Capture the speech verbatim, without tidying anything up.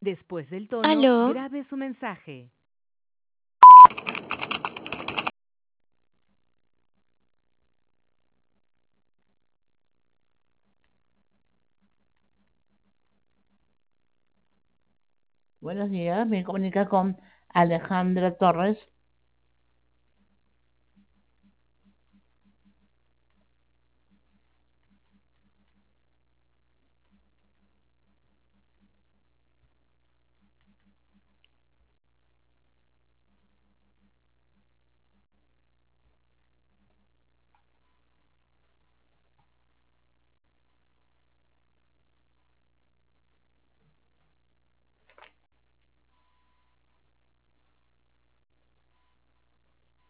Después del tono, Aló, grabe su mensaje. Buenos días, me comunica con Alejandra Torres.